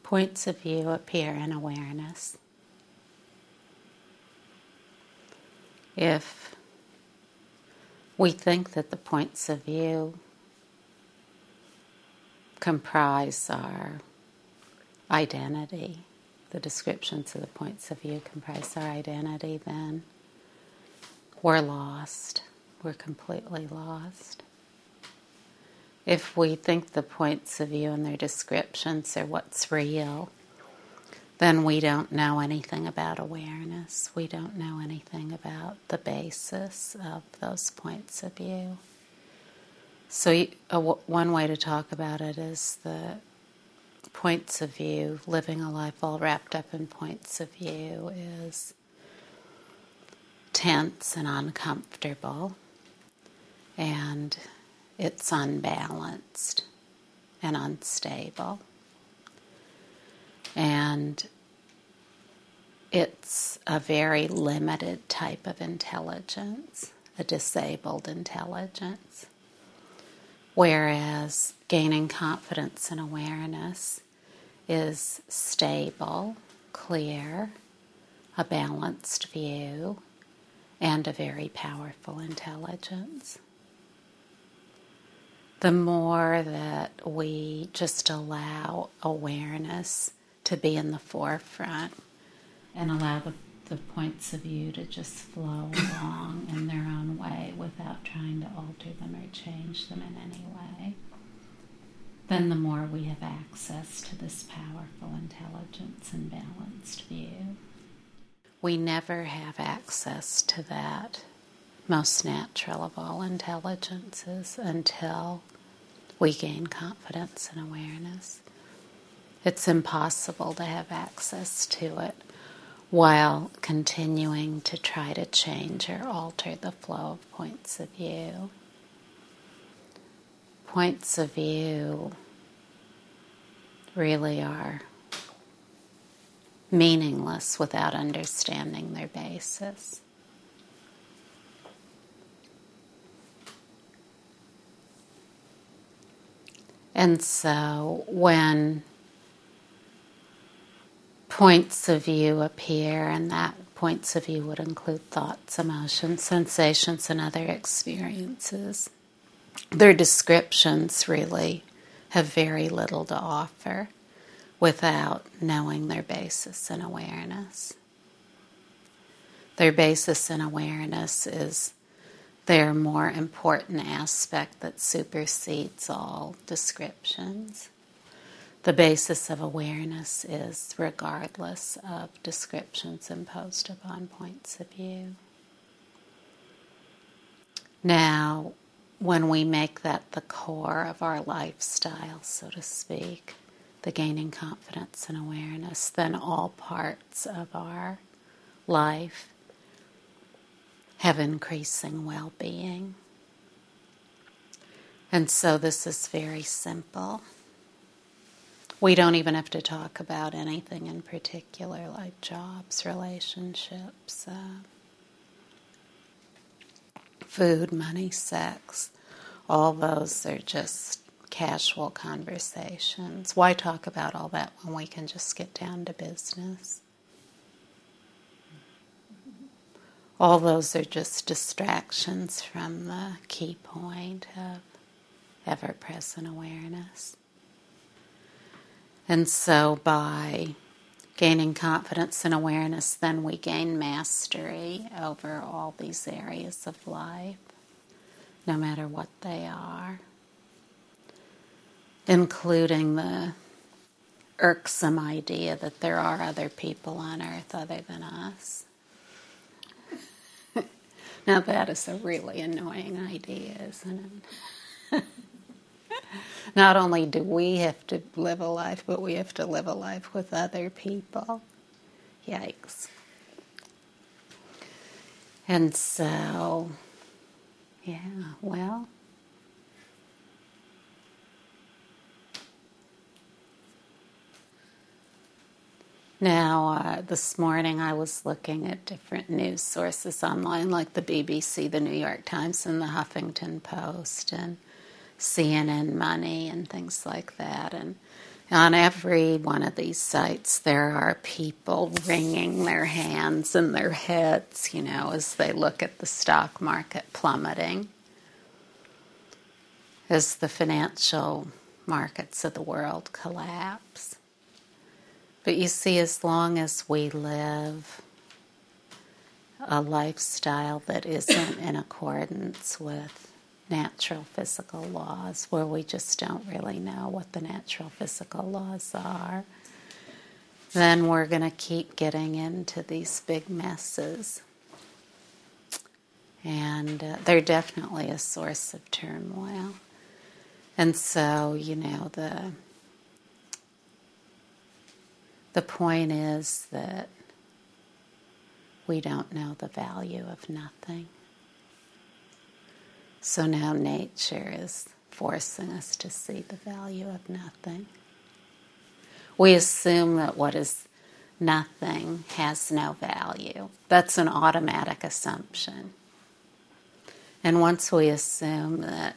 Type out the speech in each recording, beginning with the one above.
Points of view appear in awareness. If we think that the points of view comprise our identity, the descriptions of the points of view comprise our identity, then we're lost. We're completely lost. If we think the points of view and their descriptions are what's real, then we don't know anything about awareness. We don't know anything about the basis of those points of view. So one way to talk about it is the points of view, living a life all wrapped up in points of view is tense and uncomfortable, and it's unbalanced and unstable. And it's a very limited type of intelligence, a disabled intelligence. Whereas gaining confidence and awareness is stable, clear, a balanced view, and a very powerful intelligence. The more that we just allow awareness to be in the forefront and allow the points of view to just flow along in their own way without trying to alter them or change them in any way, then the more we have access to this powerful intelligence and balanced view. We never have access to that most natural of all intelligences until we gain confidence and awareness. It's impossible to have access to it while continuing to try to change or alter the flow of points of view. Points of view really are meaningless without understanding their basis. And so when points of view appear, and that points of view would include thoughts, emotions, sensations, and other experiences, their descriptions really have very little to offer without knowing their basis in awareness. Their basis in awareness is their more important aspect that supersedes all descriptions. The basis of awareness is regardless of descriptions imposed upon points of view. Now, when we make that the core of our lifestyle, so to speak, the gaining confidence and awareness, then all parts of our life have increasing well-being. And so this is very simple. We don't even have to talk about anything in particular like jobs, relationships, food, money, sex. All those are just casual conversations. Why talk about all that when we can just get down to business? All those are just distractions from the key point of ever-present awareness. And so by gaining confidence and awareness, then we gain mastery over all these areas of life, no matter what they are, including the irksome idea that there are other people on earth other than us. Now that is a really annoying idea, isn't it? Not only do we have to live a life, but we have to live a life with other people. Yikes. And so, yeah, well, now, this morning I was looking at different news sources online, like the BBC, the New York Times, and the Huffington Post, and CNN Money, and things like that. And On every one of these sites, there are people wringing their hands and their heads, as they look at the stock market plummeting, as the financial markets of the world collapse. But you see, as long as we live a lifestyle that isn't in accordance with natural physical laws, where we just don't really know what the natural physical laws are, then we're going to keep getting into these big messes. And they're definitely a source of turmoil. And so, the point is that we don't know the value of nothing. So now nature is forcing us to see the value of nothing. We assume that what is nothing has no value. That's an automatic assumption. And once we assume that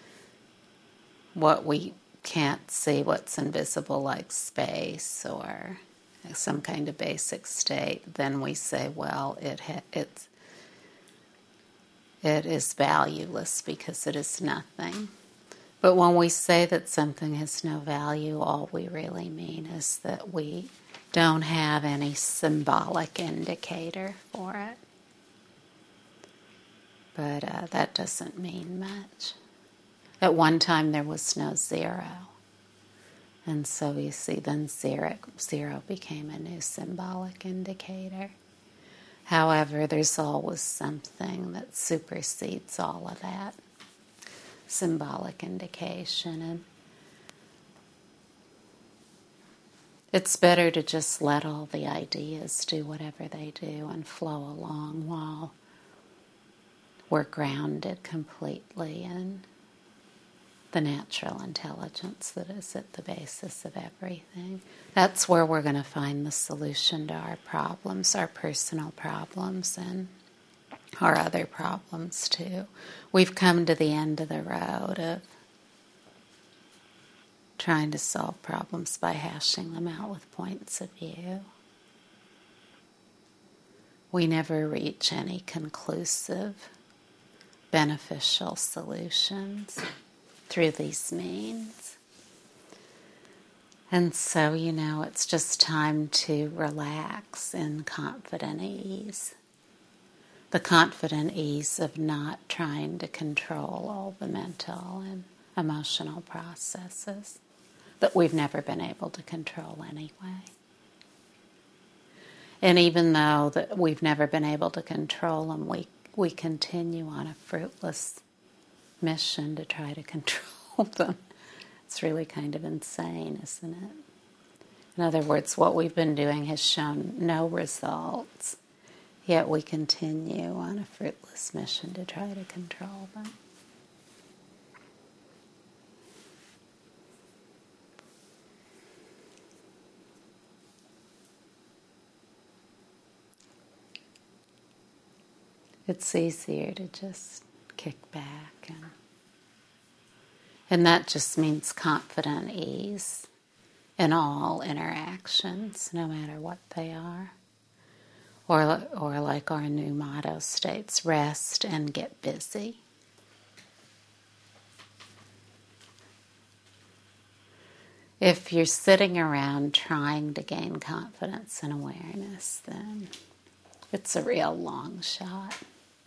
what we can't see, what's invisible like space or some kind of basic state, then we say, well, it is valueless because it is nothing. But when we say that something has no value, all we really mean is that we don't have any symbolic indicator for it. But that doesn't mean much. At one time there was no zero. And so you see, then zero became a new symbolic indicator. However, there's always something that supersedes all of that symbolic indication. And it's better to just let all the ideas do whatever they do and flow along while we're grounded completely in the natural intelligence that is at the basis of everything. That's where we're going to find the solution to our problems, our personal problems, and our other problems too. We've come to the end of the road of trying to solve problems by hashing them out with points of view. We never reach any conclusive, beneficial solutions through these means. And so, it's just time to relax in confident ease. The confident ease of not trying to control all the mental and emotional processes that we've never been able to control anyway. And even though that we've never been able to control them, we continue on a fruitless mission to try to control them. It's really kind of insane, isn't it? In other words, what we've been doing has shown no results, yet we continue on a fruitless mission to try to control them. It's easier to just kick back, and that just means confident ease in all interactions, no matter what they are. Or like our new motto states, rest and get busy. If you're sitting around trying to gain confidence and awareness, then it's a real long shot.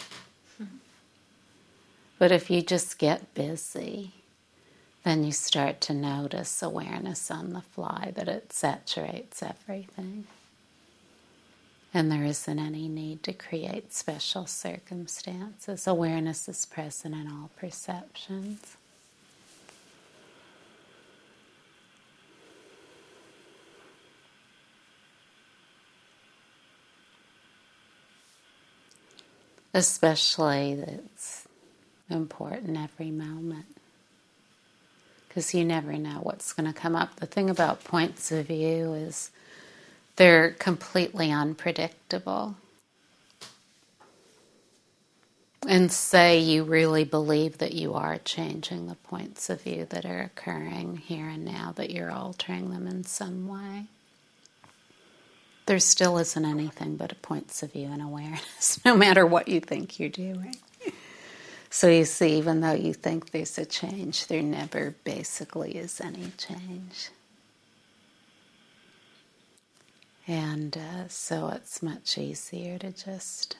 But if you just get busy, then you start to notice awareness on the fly, that it saturates everything. And there isn't any need to create special circumstances. Awareness is present in all perceptions. Especially that's important every moment, because you never know what's going to come up. The thing about points of view is they're completely unpredictable. And say you really believe that you are changing the points of view that are occurring here and now, that you're altering them in some way. There still isn't anything but a points of view and awareness, no matter what you think you're doing. So you see, even though you think there's a change, there never basically is any change. And so it's much easier to just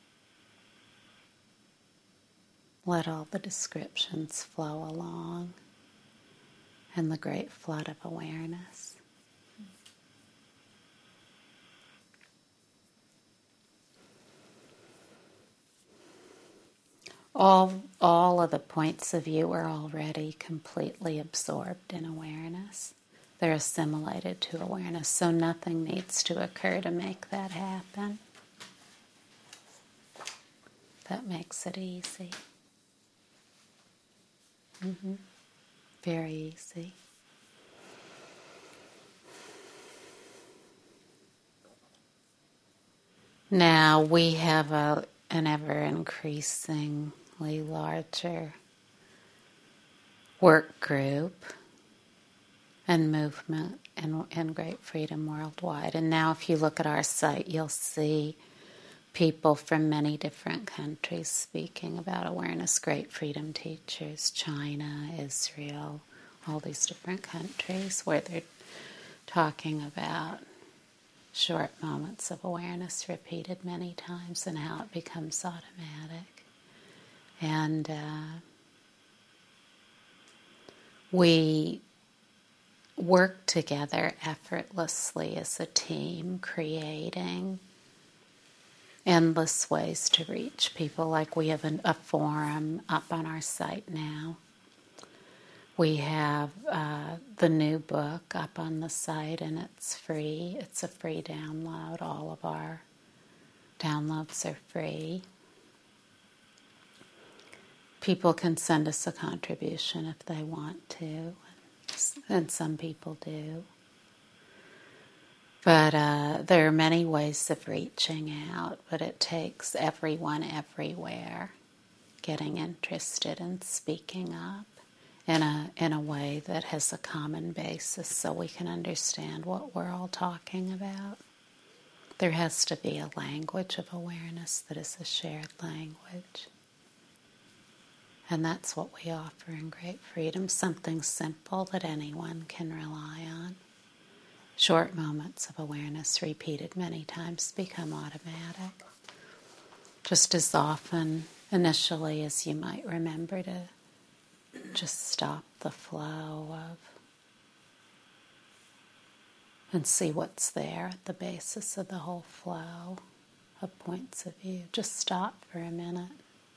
let all the descriptions flow along in the great flood of awareness. All of the points of view are already completely absorbed in awareness. They're assimilated to awareness, so nothing needs to occur to make that happen. That makes it easy. Very easy. Now we have an ever-increasingly larger work group and movement and great freedom worldwide. And now if you look at our site, you'll see people from many different countries speaking about awareness, great freedom teachers, China, Israel, all these different countries where they're talking about short moments of awareness repeated many times and how it becomes automatic. And we work together effortlessly as a team, creating endless ways to reach people. Like we have a forum up on our site now. We have the new book up on the site, and it's free. It's a free download. All of our downloads are free. People can send us a contribution if they want to, and some people do. But there are many ways of reaching out, but it takes everyone everywhere getting interested in speaking up in a way that has a common basis so we can understand what we're all talking about. There has to be a language of awareness that is a shared language. And that's what we offer in Great Freedom, something simple that anyone can rely on. Short moments of awareness repeated many times become automatic. Just as often initially as you might remember to just stop the flow of and see what's there at the basis of the whole flow of points of view. Just stop for a minute.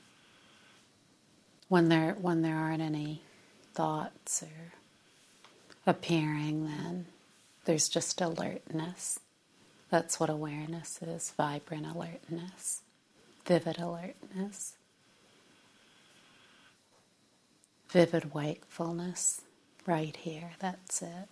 When there aren't any thoughts or appearing, then there's just alertness. That's what awareness is, vibrant alertness, vivid alertness, vivid wakefulness right here, that's it.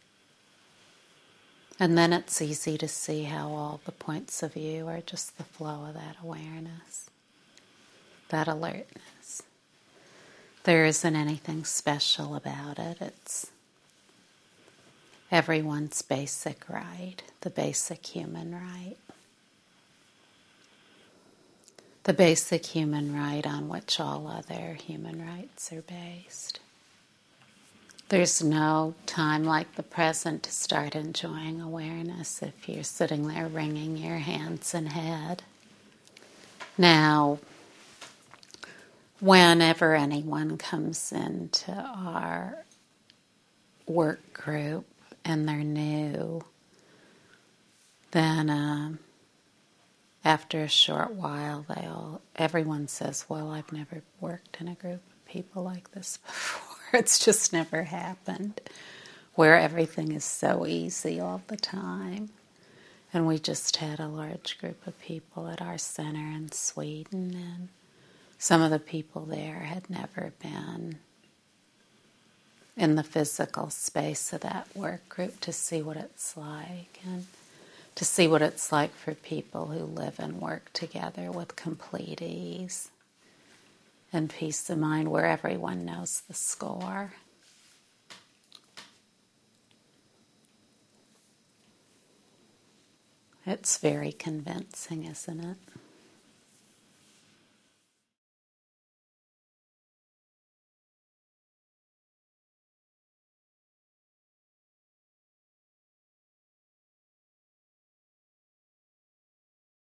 And then it's easy to see how all the points of view are just the flow of that awareness, that alertness. There isn't anything special about it. It's everyone's basic right, the basic human right. The basic human right on which all other human rights are based. There's no time like the present to start enjoying awareness if you're sitting there wringing your hands and head. Now, whenever anyone comes into our work group and they're new, then after a short while, everyone says, well, I've never worked in a group of people like this before. It's just never happened, where everything is so easy all the time. And we just had a large group of people at our center in Sweden, and some of the people there had never been in the physical space of that work group to see what it's like, and to see what it's like for people who live and work together with complete ease. and peace of mind where everyone knows the score. It's very convincing, isn't it?